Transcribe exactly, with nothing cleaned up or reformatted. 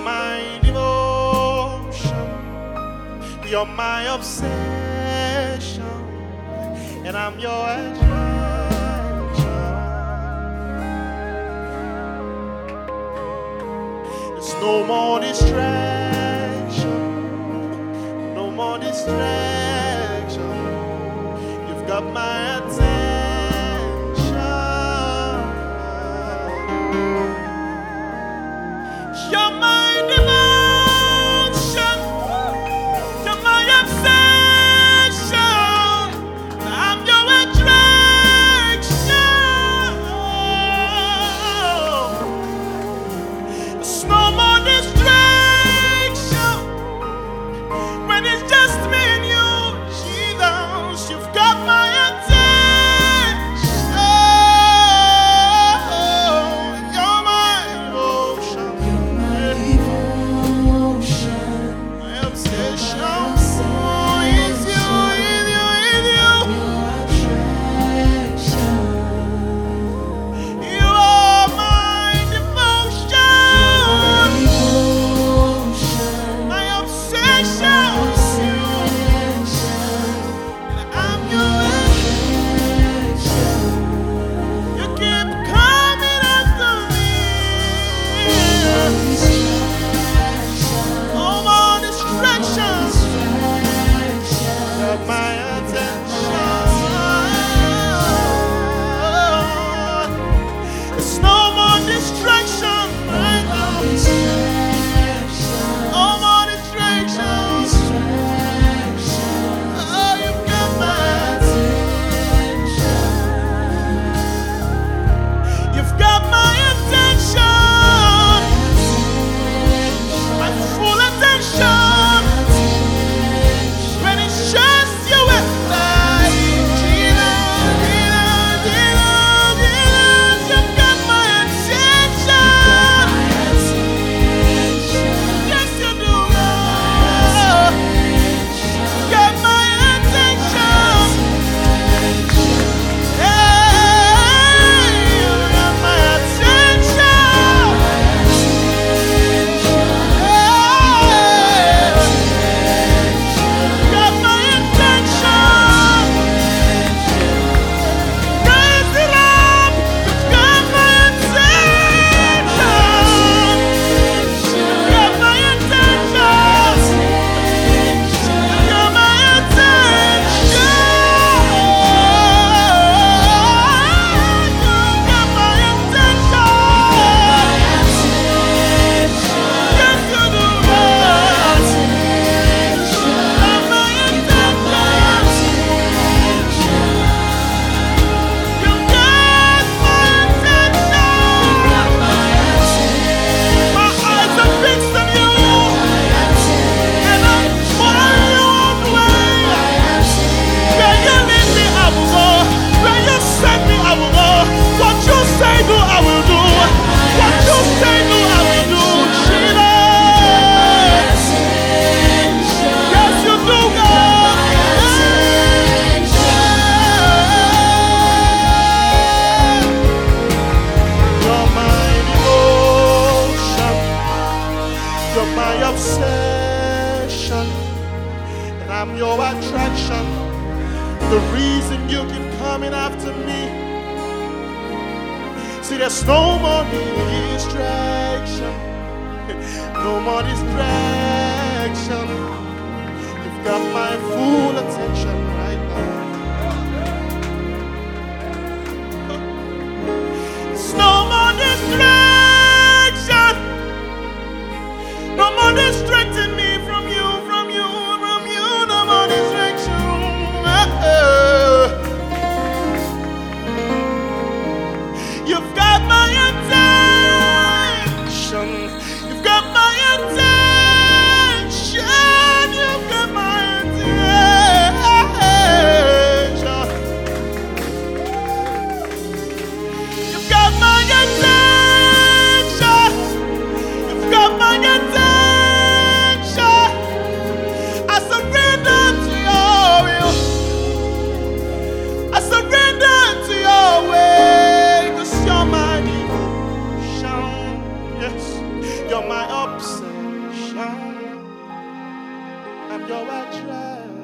my devotion, you're my obsession, and I'm your attraction. There's no more distraction, no more distraction. You've got my attention. You're my devotion, you're my obsession, I'm your attraction. There's no more distraction when it's just me and you, Jesus. You've got my attention. You're my devotion, my obsession. Oh, it's you, it's you, it's you. You are my devotion, my obsession, and I'm your attraction. You keep coming after me. No more distractions. Got my attention. There's no more distraction right now. No more distractions. Oh, you've got my attention. You've got my attention. My full attention. When it's just you and I, Jesus, Jesus, Jesus, Jesus, you've got my attention. Yes, you do, Lord. You've got my attention. Hey, you've got my attention. Hey, got my attention. Raise it up. You've got my attention. Got my attention. Got my attention. Got my attention. Yes, you do, Lord. Got my attention. You've got my attention. My eyes are fixed on you, and I'm following you all the way. Where you lead me, I will go. Where you send me, I will go. What you say, do, I will do. What you say, do, I will do. Jesus. Yes, you do, God. You're my devotion, you're my obsession, and I'm your attraction. The reason you keep coming after me. See, there's no more distraction, no more distraction. You've got my full attention right now. There's no more distraction, no more distracting me from you, from you, from you. No more distraction. You've got my attention. You've got my attention. You've got my attention. You've got my attention. You've got my attention. You're a treasure.